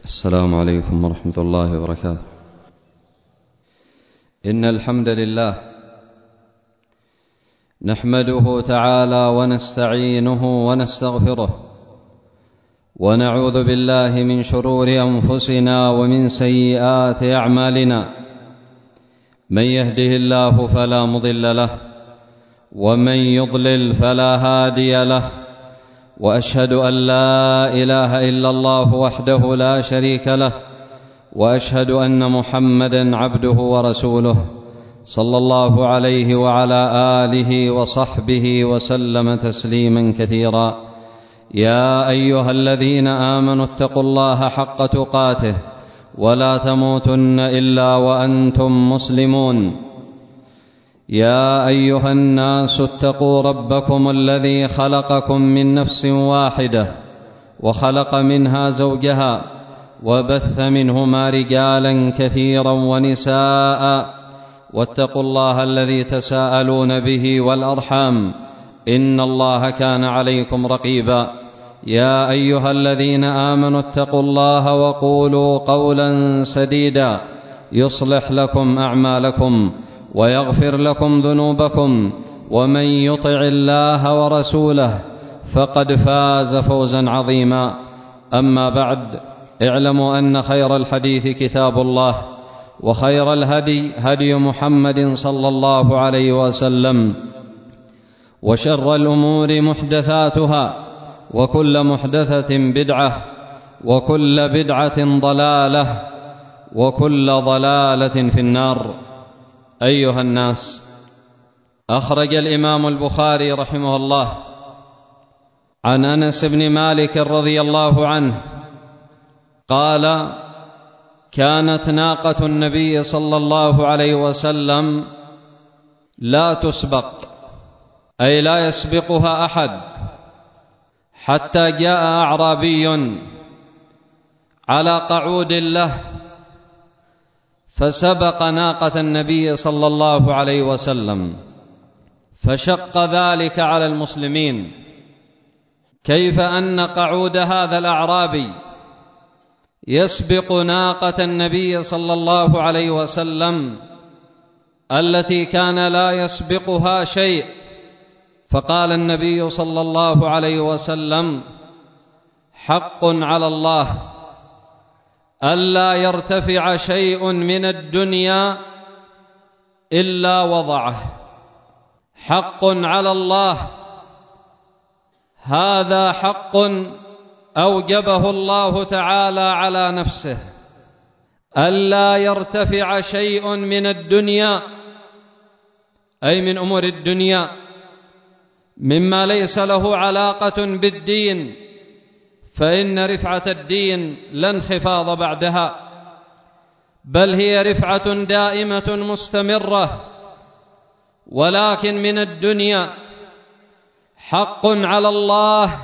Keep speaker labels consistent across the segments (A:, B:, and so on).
A: السلام عليكم ورحمة الله وبركاته. إن الحمد لله نحمده تعالى ونستعينه ونستغفره، ونعوذ بالله من شرور أنفسنا ومن سيئات أعمالنا. من يهده الله فلا مضل له، ومن يضلل فلا هادي له، وأشهد أن لا إله إلا الله وحده لا شريك له، وأشهد أن محمدا عبده ورسوله صلى الله عليه وعلى آله وصحبه وسلم تسليما كثيرا. يا أيها الذين آمنوا اتقوا الله حق تقاته ولا تموتن إلا وأنتم مسلمون. يا أيها الناس اتقوا ربكم الذي خلقكم من نفس واحدة، وخلق منها زوجها، وبث منهما رجالا كثيرا ونساء، واتقوا الله الذي تساءلون به والأرحام، إن الله كان عليكم رقيبا. يا أيها الذين آمنوا اتقوا الله وقولوا قولا سديدا يصلح لكم أعمالكم ويغفر لكم ذنوبكم، ومن يطع الله ورسوله فقد فاز فوزا عظيما. أما بعد، اعلموا أن خير الحديث كتاب الله، وخير الهدي هدي محمد صلى الله عليه وسلم، وشر الأمور محدثاتها، وكل محدثة بدعة، وكل بدعة ضلالة، وكل ضلالة في النار. أيها الناس، أخرج الإمام البخاري رحمه الله عن أنس بن مالك رضي الله عنه قال: كانت ناقة النبي صلى الله عليه وسلم لا تسبق، أي لا يسبقها أحد، حتى جاء أعرابي على قعود له فسبق ناقة النبي صلى الله عليه وسلم، فشق ذلك على المسلمين. كيف أن قعود هذا الأعرابي يسبق ناقة النبي صلى الله عليه وسلم التي كان لا يسبقها شيء؟ فقال النبي صلى الله عليه وسلم: حق على الله ألا يرتفع شيء من الدنيا إلا وضعه. حق على الله، هذا حق أوجبه الله تعالى على نفسه، ألا يرتفع شيء من الدنيا، أي من أمور الدنيا، مما ليس له علاقة بالدين، فإن رفعة الدين لا انخفاض بعدها، بل هي رفعة دائمة مستمرة. ولكن من الدنيا حق على الله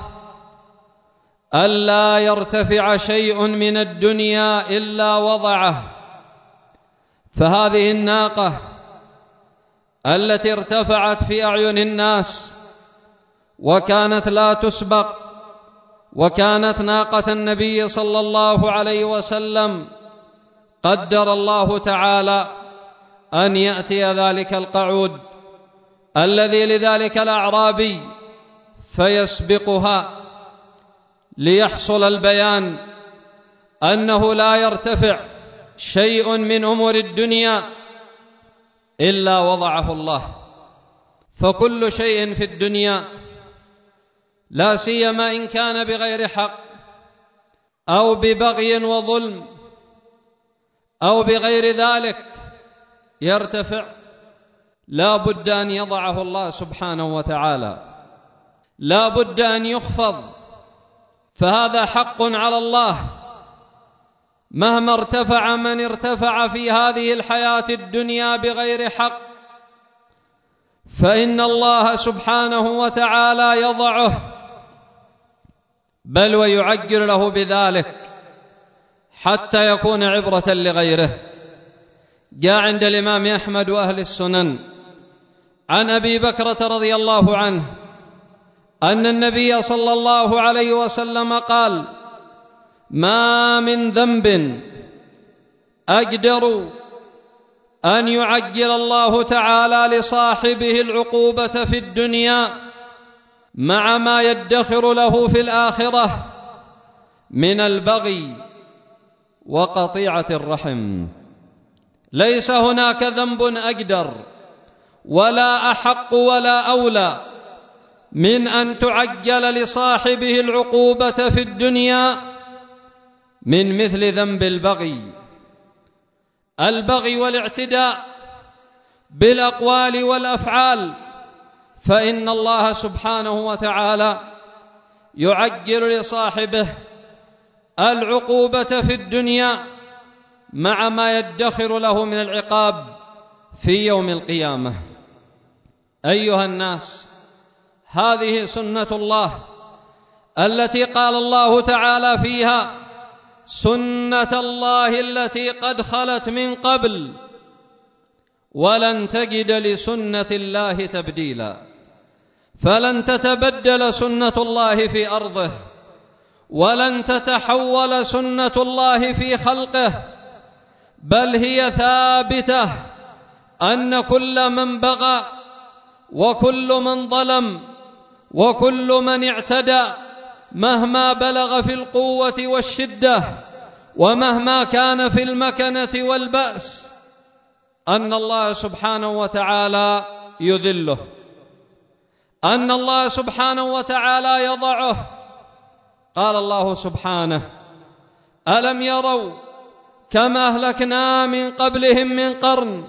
A: ألا يرتفع شيء من الدنيا إلا وضعه. فهذه الناقة التي ارتفعت في أعين الناس وكانت لا تسبق، وكانت ناقة النبي صلى الله عليه وسلم، قدر الله تعالى أن يأتي ذلك القعود الذي لذلك الأعرابي فيسبقها، ليحصل البيان أنه لا يرتفع شيء من أمور الدنيا إلا وضعه الله. فكل شيء في الدنيا، لا سيما إن كان بغير حق أو ببغي وظلم أو بغير ذلك، يرتفع، لا بد أن يضعه الله سبحانه وتعالى، لا بد أن يخفض. فهذا حق على الله، مهما ارتفع من ارتفع في هذه الحياة الدنيا بغير حق، فإن الله سبحانه وتعالى يضعه، بل ويعجل له بذلك حتى يكون عبرة لغيره. جاء عند الإمام أحمد وأهل السنن عن أبي بكرة رضي الله عنه أن النبي صلى الله عليه وسلم قال: ما من ذنب أقدر أن يعجل الله تعالى لصاحبه العقوبة في الدنيا مع ما يدخر له في الآخرة من البغي وقطيعة الرحم. ليس هناك ذنب أقدر ولا أحق ولا أولى من أن تعجل لصاحبه العقوبة في الدنيا من مثل ذنب البغي والاعتداء بالأقوال والأفعال، فإن الله سبحانه وتعالى يعجل لصاحبه العقوبة في الدنيا مع ما يدخر له من العقاب في يوم القيامة. أيها الناس، هذه سنة الله التي قال الله تعالى فيها: سنة الله التي قد خلت من قبل ولن تجد لسنة الله تبديلا. فلن تتبدل سنة الله في أرضه، ولن تتحول سنة الله في خلقه، بل هي ثابتة أن كل من بغى وكل من ظلم وكل من اعتدى مهما بلغ في القوة والشدة ومهما كان في المكنة والبأس أن الله سبحانه وتعالى يذله، أن الله سبحانه وتعالى يضعه. قال الله سبحانه: ألم يروا كم أهلكنا من قبلهم من قرن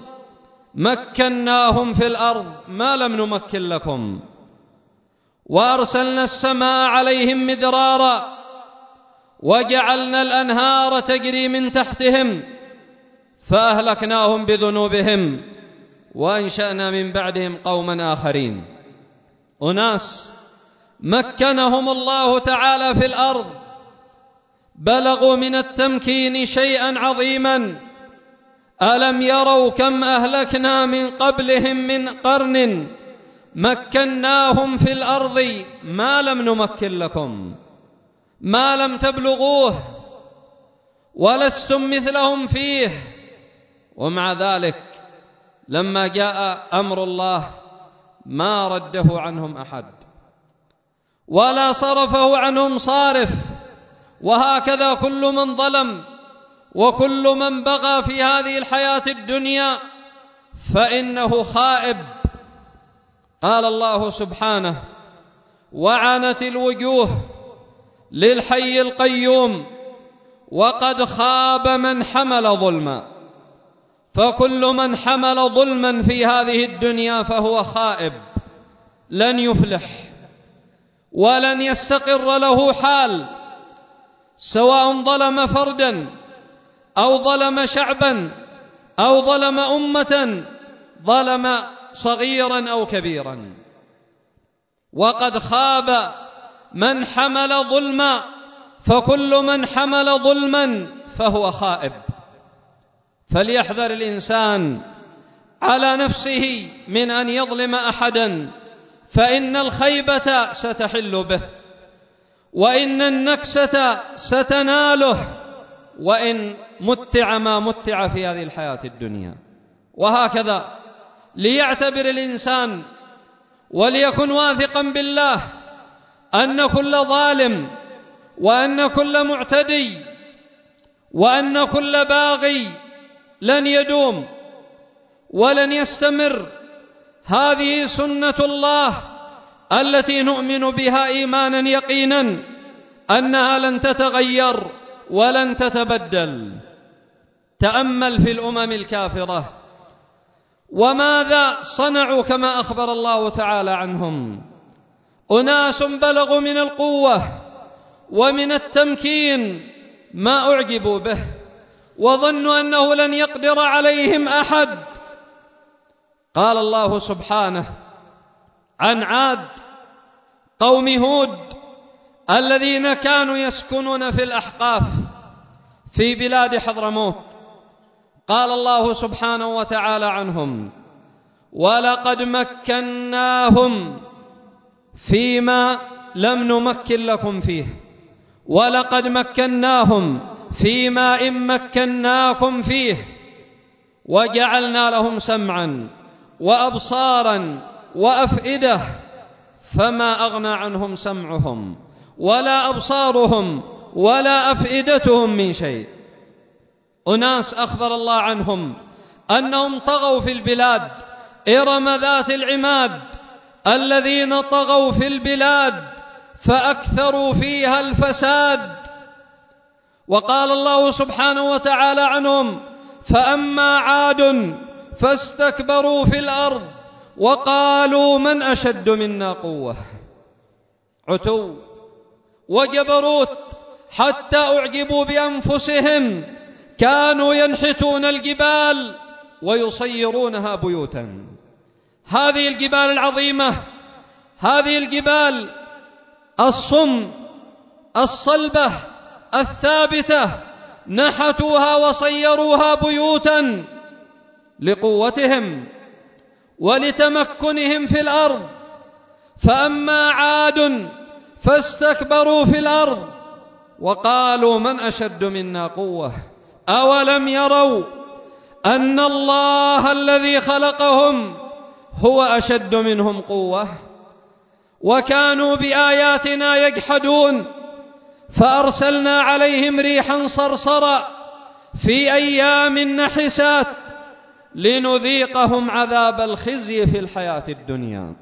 A: مكناهم في الأرض ما لم نمكن لكم وأرسلنا السماء عليهم مدرارا وجعلنا الأنهار تجري من تحتهم فأهلكناهم بذنوبهم وأنشأنا من بعدهم قوما آخرين. أناس مكنهم الله تعالى في الأرض، بلغوا من التمكين شيئا عظيما. ألم يروا كم أهلكنا من قبلهم من قرن مكناهم في الأرض ما لم نمكن لكم، ما لم تبلغوه ولستم مثلهم فيه، ومع ذلك لما جاء أمر الله ما رده عنهم أحد ولا صرفه عنهم صارف. وهكذا كل من ظلم وكل من بغى في هذه الحياة الدنيا فإنه خائب. قال الله سبحانه: وعنت الوجوه للحي القيوم وقد خاب من حمل ظلما. فكل من حمل ظلما في هذه الدنيا فهو خائب، لن يفلح ولن يستقر له حال، سواء ظلم فردا أو ظلم شعبا أو ظلم أمة، ظلم صغيرا أو كبيرا. وقد خاب من حمل ظلما، فكل من حمل ظلما فهو خائب. فليحذر الإنسان على نفسه من أن يظلم أحدا، فإن الخيبة ستحل به، وإن النكسة ستناله، وإن متع ما متع في هذه الحياة الدنيا. وهكذا ليعتبر الإنسان وليكن واثقا بالله أن كل ظالم وأن كل معتدي وأن كل باغي لن يدوم ولن يستمر. هذه سنة الله التي نؤمن بها إيمانا يقينا أنها لن تتغير ولن تتبدل. تأمل في الأمم الكافرة وماذا صنعوا كما أخبر الله تعالى عنهم. أناس بلغوا من القوة ومن التمكين ما أعجبوا به وظنوا أنه لن يقدر عليهم أحد. قال الله سبحانه عن عاد قوم هود الذين كانوا يسكنون في الأحقاف في بلاد حضرموت، قال الله سبحانه وتعالى عنهم: ولقد مكناهم فيما لم نمكن لكم فيه ولقد مكناهم فيما إن مكناكم فيه وجعلنا لهم سمعا وأبصارا وأفئدة فما أغنى عنهم سمعهم ولا أبصارهم ولا أفئدتهم من شيء. أناس أخبر الله عنهم أنهم طغوا في البلاد، إرم ذات العماد الذين طغوا في البلاد فأكثروا فيها الفساد. وقال الله سبحانه وتعالى عنهم: فأما عاد فاستكبروا في الأرض وقالوا من أشد منا قوة. عتو وجبروت حتى أعجبوا بأنفسهم، كانوا ينحتون الجبال ويصيرونها بيوتا. هذه الجبال العظيمة، هذه الجبال الصم الصلبة الثابتة نحتوها وصيروها بيوتا لقوتهم ولتمكنهم في الأرض. فأما عاد فاستكبروا في الأرض وقالوا من أشد منا قوة أولم يروا أن الله الذي خلقهم هو أشد منهم قوة. وكانوا بآياتنا يجحدون فأرسلنا عليهم ريحا صرصرا في أيام نحسات لنذيقهم عذاب الخزي في الحياة الدنيا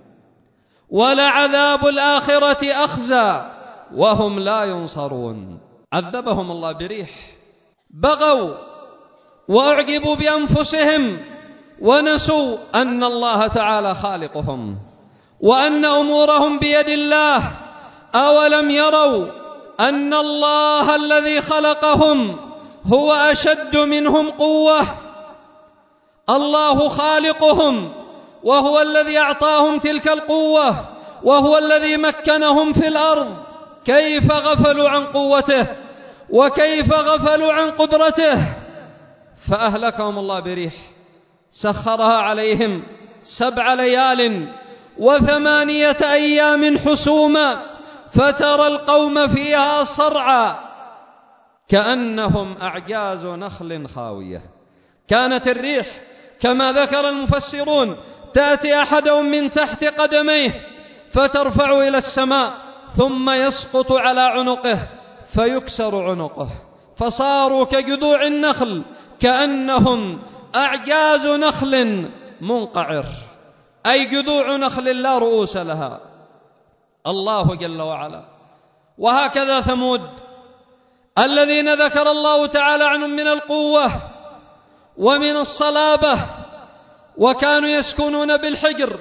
A: ولعذاب الآخرة أخزى وهم لا ينصرون. عذبهم الله بريح، بغوا وأعجبوا بأنفسهم ونسوا أن الله تعالى خالقهم وأن أمورهم بيد الله. أولم يروا أن الله الذي خلقهم هو أشد منهم قوة. الله خالقهم وهو الذي أعطاهم تلك القوة وهو الذي مكنهم في الأرض. كيف غفلوا عن قوته وكيف غفلوا عن قدرته؟ فأهلكهم الله بريح سخرها عليهم 7 ليال و8 أيام حسوما فترى القوم فيها صرعى كأنهم أعجاز نخل خاوية. كانت الريح كما ذكر المفسرون تأتي أحدهم من تحت قدميه فترفع إلى السماء ثم يسقط على عنقه فيكسر عنقه فصاروا كجذوع النخل كأنهم أعجاز نخل منقعر، أي جذوع نخل لا رؤوس لها. الله جل وعلا. وهكذا ثمود الذين ذكر الله تعالى عنهم من القوة ومن الصلابة، وكانوا يسكنون بالحجر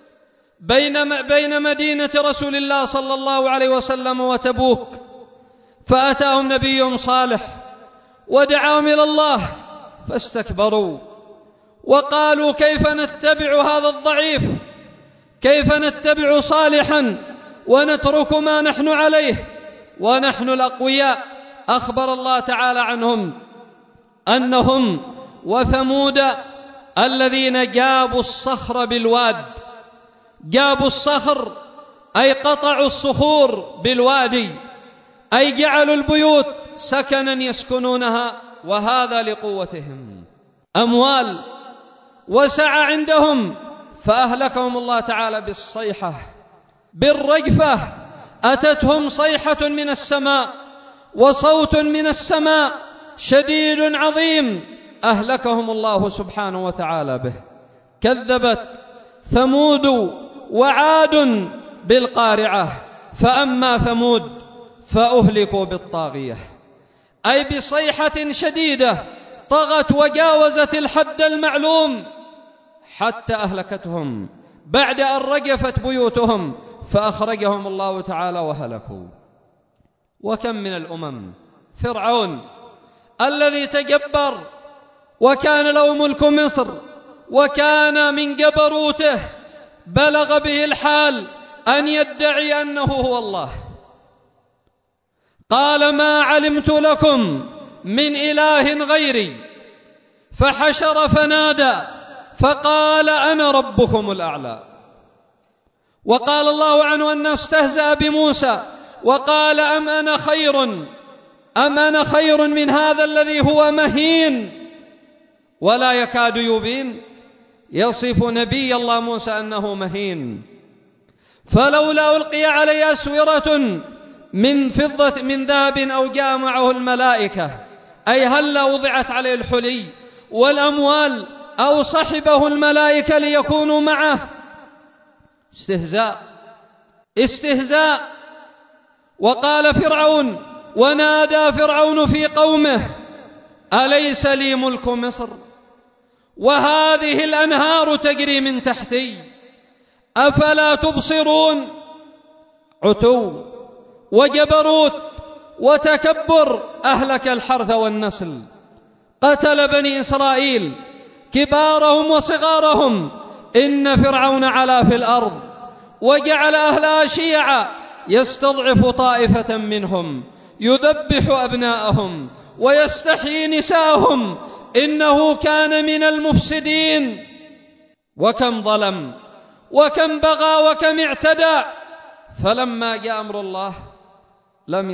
A: بين مدينة رسول الله صلى الله عليه وسلم وتبوك. فأتاهم نبيهم صالح ودعاهم إلى الله فاستكبروا وقالوا كيف نتبع هذا الضعيف، كيف نتبع صالحا ونترك ما نحن عليه ونحن الأقوياء. أخبر الله تعالى عنهم أنهم وثمود الذين جابوا الصخر بالواد. جابوا الصخر أي قطعوا الصخور بالوادي، أي جعلوا البيوت سكنا يسكنونها، وهذا لقوتهم. أموال وسعة عندهم فأهلكهم الله تعالى بالصيحة بالرجفة. أتتهم صيحة من السماء وصوت من السماء شديد عظيم أهلكهم الله سبحانه وتعالى به. كذبت ثمود وعاد بالقارعة. فأما ثمود فأهلكوا بالطاغية، أي بصيحة شديدة طغت وجاوزت الحد المعلوم حتى أهلكتهم بعد أن رجفت بيوتهم فأخرجهم الله تعالى وهلكوا. وكم من الأمم، فرعون الذي تجبر وكان له ملك مصر وكان من جبروته بلغ به الحال أن يدعي أنه هو الله. قال ما علمت لكم من إله غيري، فحشر فنادى فقال أنا ربكم الأعلى. وقال الله عنه أنه استهزأ بموسى وقال أم أنا خير من هذا الذي هو مهين ولا يكاد يبين. يصف نبي الله موسى أنه مهين. فلولا ألقي عليه أسورة من فضة من ذهب أو جاء معه الملائكة، أي هل وضعت عليه الحلي والأموال أو صحبه الملائكة ليكونوا معه. استهزاء. وقال فرعون ونادى فرعون في قومه أليس لي ملك مصر وهذه الأنهار تجري من تحتي أفلا تبصرون. عتو وجبروت وتكبر أهلك الحرث والنسل. قتل بني إسرائيل كبارهم وصغارهم. إن فرعون علا في الأرض وجعل أهلها شيعا يستضعف طائفة منهم يذبح أبناءهم ويستحيي نساءهم إنه كان من المفسدين. وكم ظلم وكم بغى وكم اعتدى. فلما جاء أمر الله لم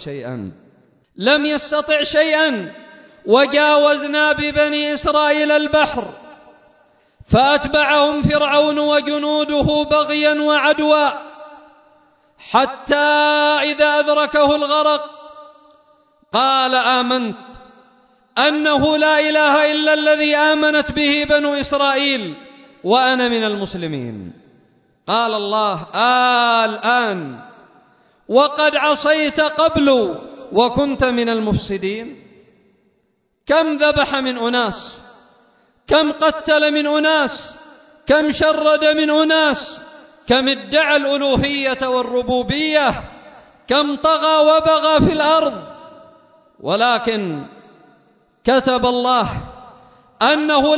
A: يستطع شيئا. وجاوزنا ببني إسرائيل البحر فأتبعهم فرعون وجنوده بغيا وعدوا حتى إذا أدركه الغرق قال آمنت أنه لا إله إلا الذي آمنت به بنو إسرائيل وأنا من المسلمين. قال الله الآن وقد عصيت قبل وكنت من المفسدين. كم ذبح من أناس، كم قتل من أناس، كم شرد من أناس، كم ادعى الألوهية والربوبية، كم طغى وبغى في الأرض. ولكن كتب الله أنه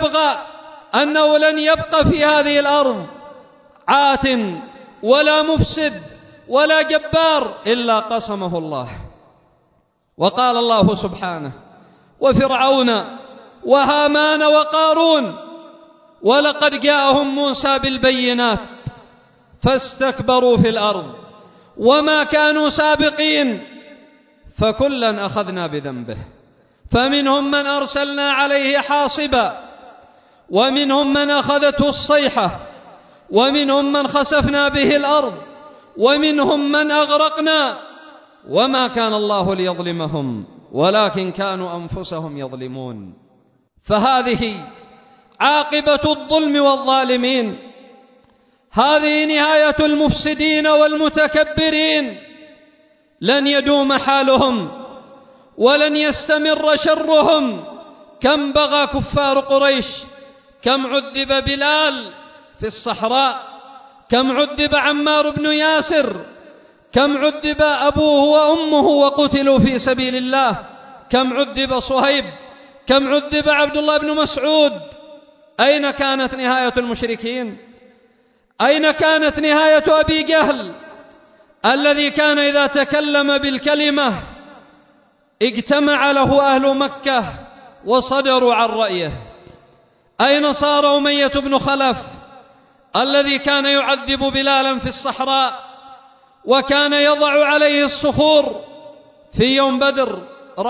A: لن يبقى في هذه الأرض عات ولا مفسد ولا جبار إلا قسمه الله. وقال الله سبحانه وفرعون وهامان وقارون ولقد جاءهم موسى بالبينات فاستكبروا في الأرض وما كانوا سابقين فكلا أخذنا بذنبه فمنهم من أرسلنا عليه حاصبا ومنهم من أخذته الصيحة ومنهم من خسفنا به الأرض ومنهم من أغرقنا وما كان الله ليظلمهم ولكن كانوا أنفسهم يظلمون. فهذه عاقبة الظلم والظالمين. هذه نهاية المفسدين والمتكبرين. لن يدوم حالهم ولن يستمر شرهم. كم بغى كفار قريش، كم عذب بلال في الصحراء، كم عذب عمار بن ياسر، كم عذب أبوه وأمه وقتلوا في سبيل الله، كم عذب صهيب، كم عذب عبد الله بن مسعود. أين كانت نهاية المشركين؟ أين كانت نهاية أبي جهل الذي كان إذا تكلم بالكلمة اجتمع له أهل مكة وصدروا عن رأيه؟ أين صار أمية بن خلف الذي كان يعذب بلالا في الصحراء وكان يضع عليه الصخور؟ في يوم بدر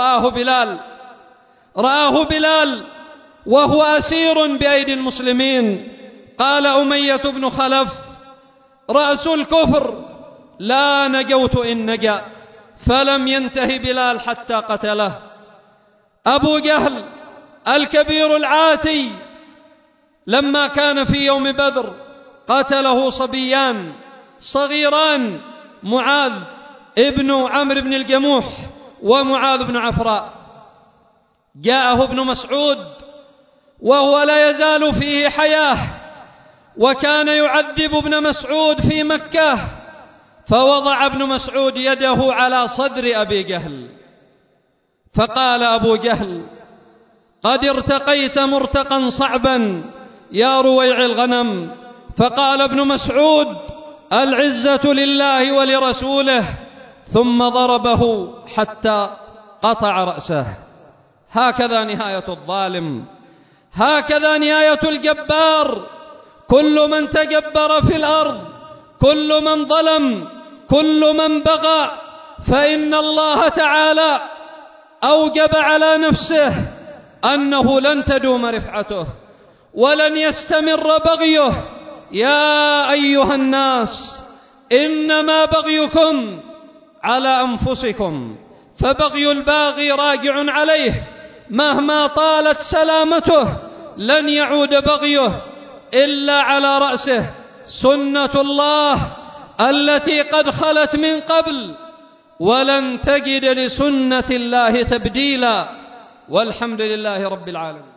A: رآه بلال وهو أسير بأيدي المسلمين. قال أمية بن خلف رأس الكفر لا نجوت إن نجا، فلم ينتهي بلال حتى قتله. أبو جهل الكبير العاتي لما كان في يوم بدر قتله صبيان صغيران، معاذ ابن عمرو بن الجموح ومعاذ بن عفراء. جاءه ابن مسعود وهو لا يزال فيه حياة وكان يعذب ابن مسعود في مكة، فوضع ابن مسعود يده على صدر أبي جهل فقال أبو جهل قد ارتقيت مرتقا صعبا يا رويع الغنم. فقال ابن مسعود العزة لله ولرسوله، ثم ضربه حتى قطع رأسه. هكذا نهاية الظالم، هكذا نهاية الجبار. كل من تجبر في الأرض، كل من ظلم، كل من بغى فإن الله تعالى أوجب على نفسه أنه لن تدوم رفعته ولن يستمر بغيه. يا أيها الناس إنما بغيكم على أنفسكم، فبغي الباغي راجع عليه مهما طالت سلامته، لن يعود بغيه إلا على رأسه. سنة الله التي قد خلت من قبل، ولن تجد لسنة الله تبديلا، والحمد لله رب العالمين.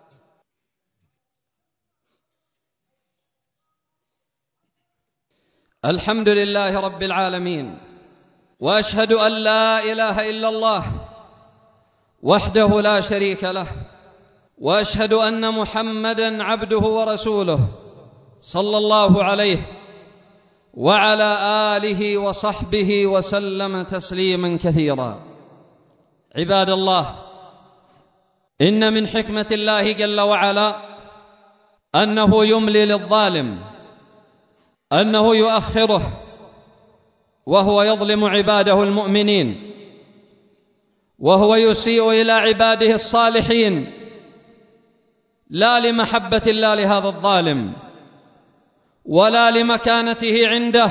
A: الحمد لله رب العالمين، وأشهد أن لا إله إلا الله وحده لا شريك له، وأشهد أن محمدًا عبده ورسوله صلى الله عليه وعلى آله وصحبه وسلم تسليما كثيرا. عباد الله، إن من حكمة الله جل وعلا أنه يملي للظالم، أنه يؤخره وهو يظلم عباده المؤمنين، وهو يسيء إلى عباده الصالحين، لا لمحبة الله لهذا الظالم ولا لمكانته عنده،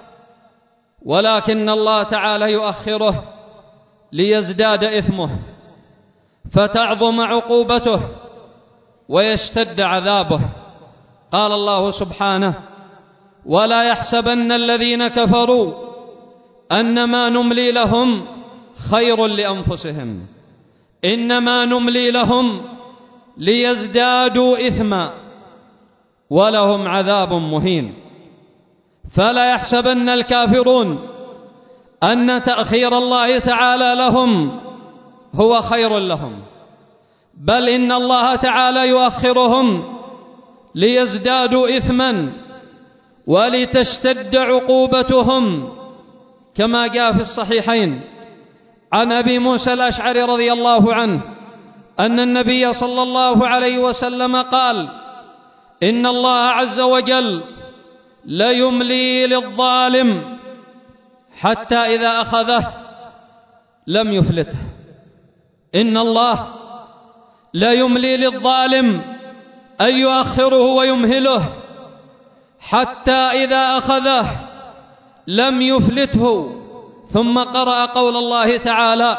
A: ولكن الله تعالى يؤخره ليزداد إثمه فتعظم عقوبته ويشتد عذابه. قال الله سبحانه: ولا يحسبن الذين كفروا أنما نملي لهم خير لأنفسهم إنما نملي لهم ليزدادوا إثما ولهم عذاب مهين. فلا يحسبن الكافرون أن تأخير الله تعالى لهم هو خير لهم، بل إن الله تعالى يؤخرهم ليزدادوا إثما ولتشتد عقوبتهم، كما جاء في الصحيحين عن أبي موسى الأشعري رضي الله عنه أن النبي صلى الله عليه وسلم قال: إن الله عز وجل ليملي للظالم حتى إذا أخذه لم يفلته. إن الله ليملي للظالم أن يؤخره ويمهله حتى إذا أخذه لم يفلته. ثم قرأ قول الله تعالى: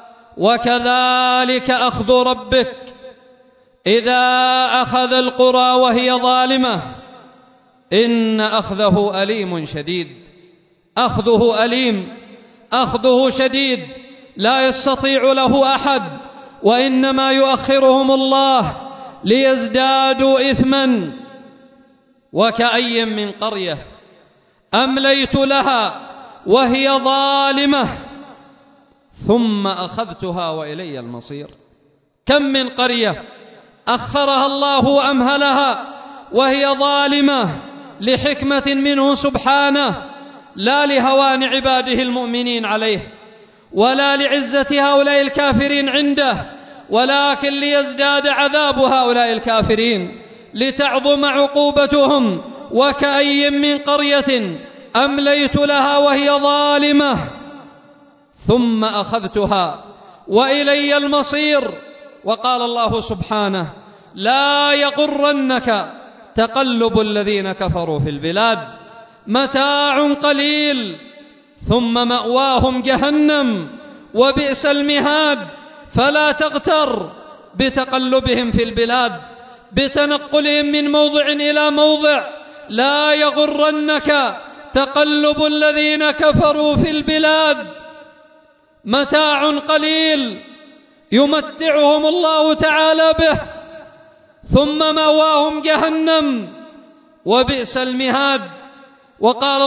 A: وكذلك أخذ ربك إذا أخذ القرى وهي ظالمة إن أخذه أليم شديد. أخذه أليم، أخذه شديد، لا يستطيع له أحد، وإنما يؤخرهم الله ليزدادوا إثما. وكأي من قرية أمليت لها وهي ظالمة ثم أخذتها وإلي المصير. كم من قرية أخرها الله وأمهلها وهي ظالمة لحكمة منه سبحانه، لا لهوان عباده المؤمنين عليه ولا لعزة هؤلاء الكافرين عنده، ولكن ليزداد عذاب هؤلاء الكافرين، لتعظم عقوبتهم. وكأي من قرية أمليت لها وهي ظالمة ثم أخذتها وإلي المصير. وقال الله سبحانه: لا يغرنك تقلب الذين كفروا في البلاد متاع قليل ثم مأواهم جهنم وبئس المهاد. فلا تغتر بتقلبهم في البلاد، بتنقلهم من موضع إلى موضع. لا يغرنك تقلب الذين كفروا في البلاد متاع قليل يمتعهم الله تعالى به ثم مأواهم جهنم وبئس المهاد. وقال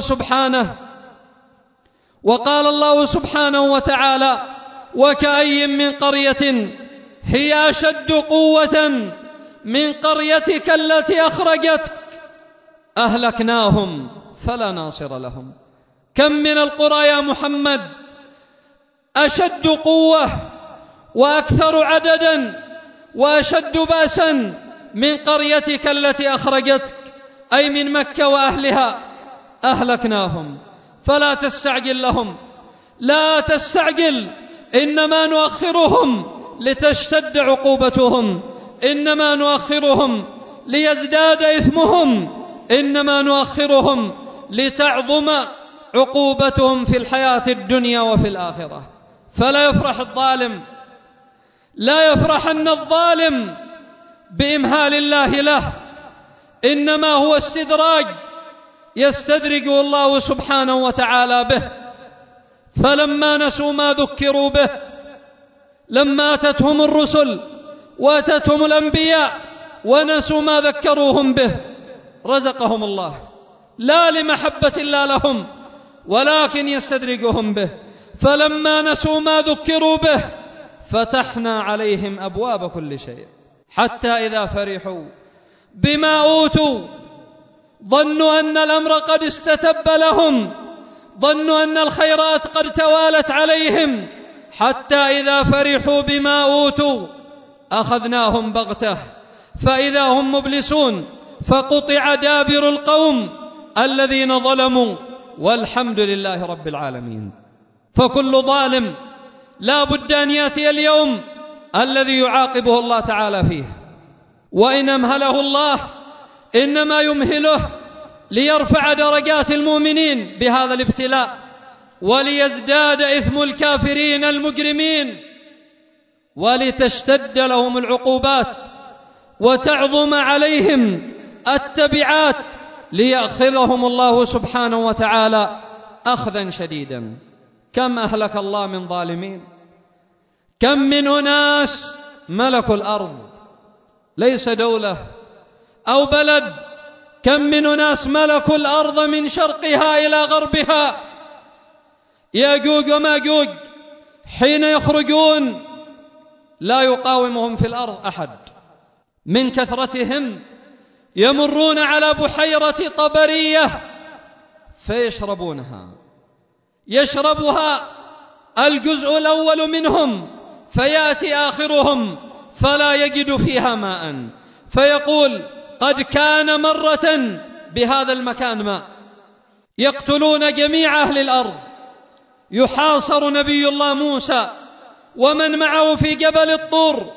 A: الله سبحانه وتعالى: وكأي من قرية هي أشد قوة من قريتك التي أخرجتك أهلكناهم فلا ناصر لهم. كم من القرى يا محمد أشد قوة وأكثر عددا وأشد بأسا من قريتك التي أخرجتك، أي من مكة وأهلها، أهلكناهم فلا تستعجل لهم، لا تستعجل، إنما نؤخرهم لتشتد عقوبتهم، إنما نؤخرهم ليزداد إثمهم، إنما نؤخرهم لتعظم عقوبتهم في الحياة الدنيا وفي الآخرة. فلا يفرح الظالم، لا يفرحن الظالم بإمهال الله له، إنما هو استدراج يستدرجه الله سبحانه وتعالى به. فلما نسوا ما ذكروا به، لما أتتهم الرسل وأتتهم الأنبياء ونسوا ما ذكروهم به، رزقهم الله، لا لمحبة الله لهم ولكن يستدرجهم به. فلما نسوا ما ذكروا به فتحنا عليهم أبواب كل شيء، حتى إذا فرحوا بما أوتوا ظنوا أن الأمر قد استتب لهم، ظنوا أن الخيرات قد توالت عليهم، حتى إذا فرحوا بما أوتوا أخذناهم بغتة فإذا هم مبلسون، فقطع دابر القوم الذين ظلموا، والحمد لله رب العالمين. فكل ظالم لا بد أن يأتي اليوم الذي يعاقبه الله تعالى فيه، وإن أمهله الله إنما يمهله ليرفع درجات المؤمنين بهذا الابتلاء، وليزداد إثم الكافرين المجرمين، ولتشتد لهم العقوبات وتعظم عليهم التبعات، ليأخذهم الله سبحانه وتعالى أخذا شديدا. كم أهلك الله من ظالمين، كم من أناس ملكوا الأرض، ليس دولة أو بلد، كم من أناس ملكوا الأرض من شرقها إلى غربها. ياجوج وماجوج حين يخرجون لا يقاومهم في الأرض أحد، من كثرتهم يمرون على بحيرة طبرية فيشربونها، يشربها الجزء الأول منهم، فيأتي آخرهم فلا يجد فيها ماء، فيقول قد كان مرة بهذا المكان ماء. يقتلون جميع أهل الأرض. يحاصر نبي الله موسى ومن معه في جبل الطور،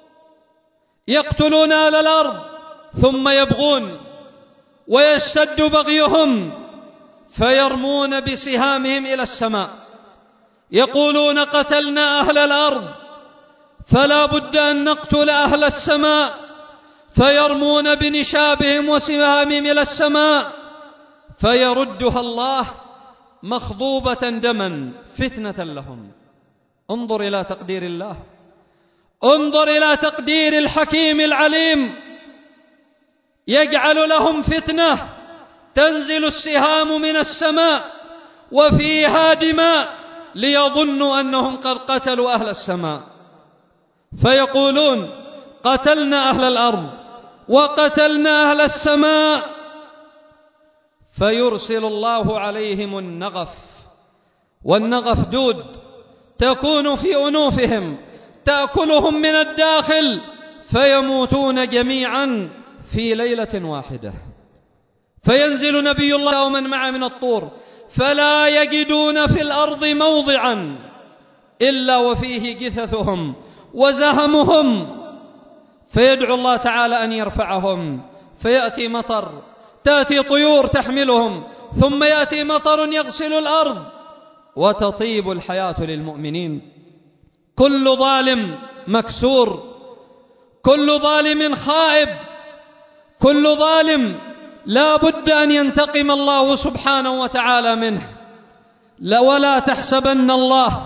A: يقتلون أهل الأرض ثم يبغون ويشتد بغيهم، فيرمون بسهامهم إلى السماء، يقولون قتلنا أهل الأرض فلا بد أن نقتل أهل السماء، فيرمون بنشابهم وسهامهم إلى السماء، فيردها الله مخضوبة دما فتنة لهم. انظر إلى تقدير الله، انظر إلى تقدير الحكيم العليم، يجعل لهم فتنة، تنزل السهام من السماء وفيها دماء ليظنوا أنهم قد قتلوا أهل السماء، فيقولون قتلنا أهل الأرض وقتلنا أهل السماء، فيرسل الله عليهم النغف، والنغف دود تكون في أنوفهم تأكلهم من الداخل، فيموتون جميعا في ليلة واحدة. فينزل نبي الله ومن معه من الطور، فلا يجدون في الأرض موضعا إلا وفيه جثثهم وزهمهم، فيدعو الله تعالى أن يرفعهم، فيأتي مطر، تأتي طيور تحملهم، ثم يأتي مطر يغسل الأرض، وتطيب الحياة للمؤمنين. كل ظالم مكسور، كل ظالم خائب، كل ظالم لا بد أن ينتقم الله سبحانه وتعالى منه. ولا تحسبن الله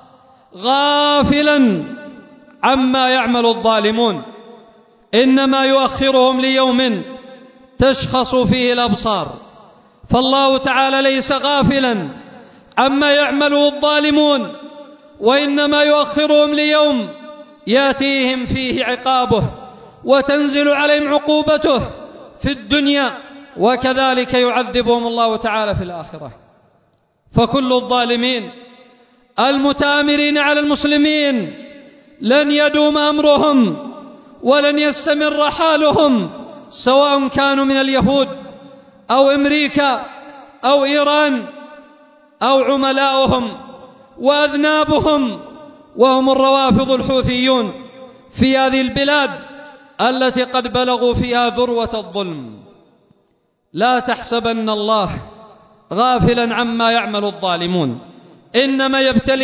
A: غافلا عما يعمل الظالمون، إنما يؤخرهم ليوم تشخص فيه الأبصار. فالله تعالى ليس غافلا عما يعمله الظالمون، وإنما يؤخرهم ليوم يأتيهم فيه عقابه وتنزل عليهم عقوبته في الدنيا، وكذلك يعذبهم الله تعالى في الآخرة. فكل الظالمين المتآمرين على المسلمين لن يدوم أمرهم ولن يستمر حالهم، سواء كانوا من اليهود أو أمريكا أو إيران أو عملاؤهم وأذنابهم، وهم الروافض الحوثيون في هذه البلاد التي قد بلغوا فيها ذروة الظلم. لا تحسبن الله غافلا عما يعمل الظالمون، إنما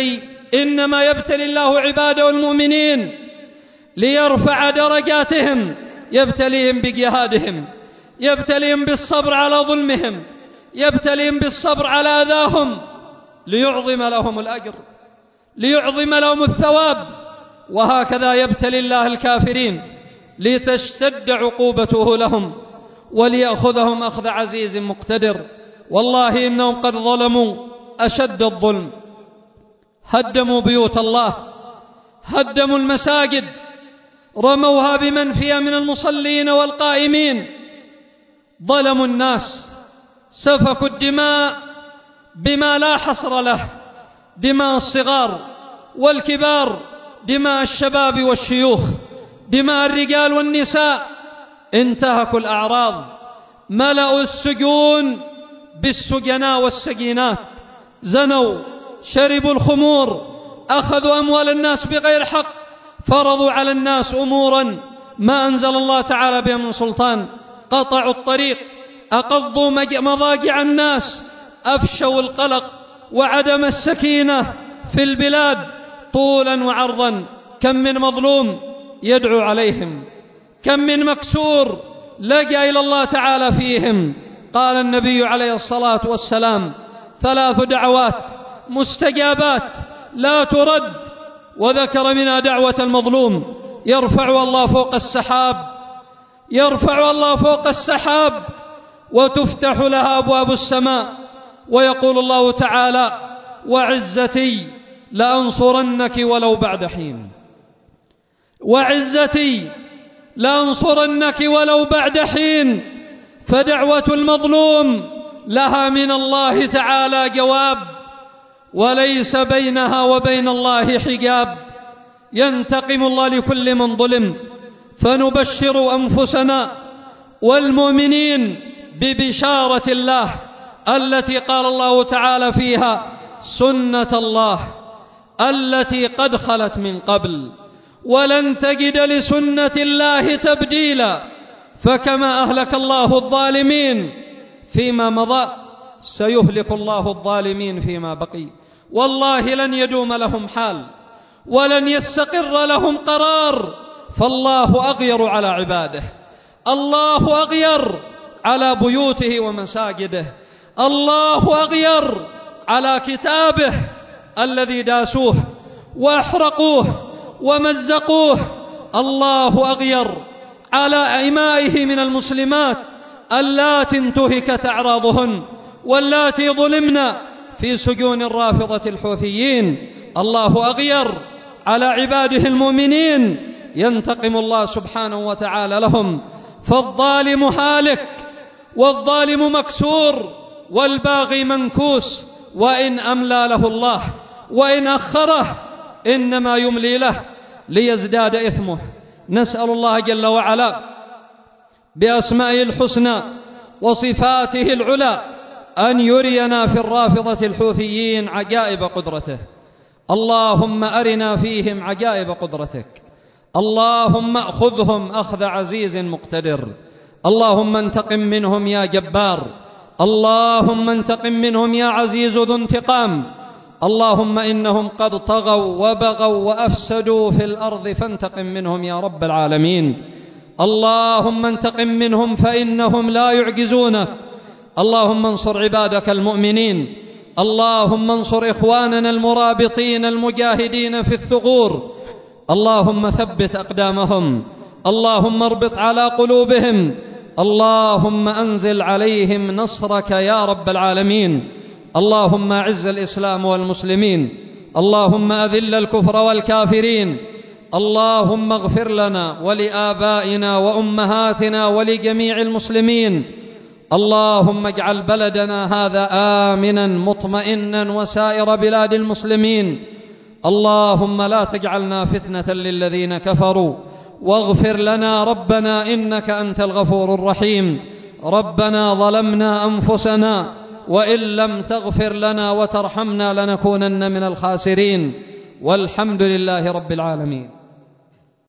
A: يبتلي الله عباده المؤمنين ليرفع درجاتهم، يبتليهم بجهادهم، يبتليهم بالصبر على ظلمهم، يبتليهم بالصبر على أذاهم، ليعظم لهم الأجر، ليعظم لهم الثواب. وهكذا يبتلي الله الكافرين لتشتد عقوبته لهم وليأخذهم أخذ عزيز مقتدر. والله إنهم قد ظلموا أشد الظلم، هدموا بيوت الله، هدموا المساجد، رموها بمن فيها من المصلين والقائمين، ظلموا الناس، سفكوا الدماء بما لا حصر له، دماء الصغار والكبار، دماء الشباب والشيوخ، دماء الرجال والنساء، انتهكوا الأعراض، ملأوا السجون بالسجناء والسجينات، زنوا، شربوا الخمور، أخذوا أموال الناس بغير حق، فرضوا على الناس أمورا ما أنزل الله تعالى بها من سلطان، قطعوا الطريق، أقضوا مضاجع الناس، أفشوا القلق وعدم السكينة في البلاد طولا وعرضا. كم من مظلوم يدعو عليهم، كم من مكسور لجأ إلى الله تعالى فيهم. قال النبي عليه الصلاة والسلام: 3 دعوات مستجابات لا ترد، وذكر منها دعوة المظلوم، يرفع الله فوق السحاب، يرفع الله فوق السحاب وتفتح لها أبواب السماء، ويقول الله تعالى: وعزتي لأنصرنك ولو بعد حين، وعزتي لأنصرنك ولو بعد حين. فدعوة المظلوم لها من الله تعالى جواب، وليس بينها وبين الله حجاب. ينتقم الله لكل من ظلم، فنبشر أنفسنا والمؤمنين ببشارة الله التي قال الله تعالى فيها: سنة الله التي قد خلت من قبل ولن تجد لسنة الله تبديلا. فكما أهلك الله الظالمين فيما مضى سيهلك الله الظالمين فيما بقي. والله لن يدوم لهم حال ولن يستقر لهم قرار، فالله أغير على عباده، الله أغير على بيوته ومساجده، الله أغير على كتابه الذي داسوه وأحرقوه ومزقوه، الله أغير على إمائه من المسلمات اللاتي انتهكت أعراضهن واللاتي ظلمن في سجون الرافضة الحوثيين. الله أغير على عباده المؤمنين، ينتقم الله سبحانه وتعالى لهم. فالظالم هالك والظالم مكسور والباغي منكوس، وإن أملى له الله وإن أخره إنما يملي له ليزداد إثمه. نسأل الله جل وعلا بأسمائه الحسنى وصفاته العلى أن يرينا في الرافضة الحوثيين عجائب قدرته. اللهم أرنا فيهم عجائب قدرتك، اللهم أخذهم أخذ عزيز مقتدر، اللهم انتقم منهم يا جبار، اللهم انتقم منهم يا عزيز ذو انتقام. اللهم إنهم قد طغوا وبغوا وأفسدوا في الأرض فانتقم منهم يا رب العالمين. اللهم انتقم منهم فإنهم لا يعجزونك. اللهم انصر عبادك المؤمنين، اللهم انصر إخواننا المرابطين المجاهدين في الثغور، اللهم ثبت أقدامهم، اللهم اربط على قلوبهم، اللهم أنزل عليهم نصرك يا رب العالمين. اللهم أعز الإسلام والمسلمين، اللهم أذل الكفر والكافرين، اللهم اغفر لنا ولآبائنا وأمهاتنا ولجميع المسلمين. اللهم اجعل بلدنا هذا آمنا مطمئنا وسائر بلاد المسلمين. اللهم لا تجعلنا فتنة للذين كفروا، واغفر لنا ربنا إنك أنت الغفور الرحيم. ربنا ظلمنا أنفسنا وإن لم تغفر لنا وترحمنا لنكونن من الخاسرين، والحمد لله رب العالمين.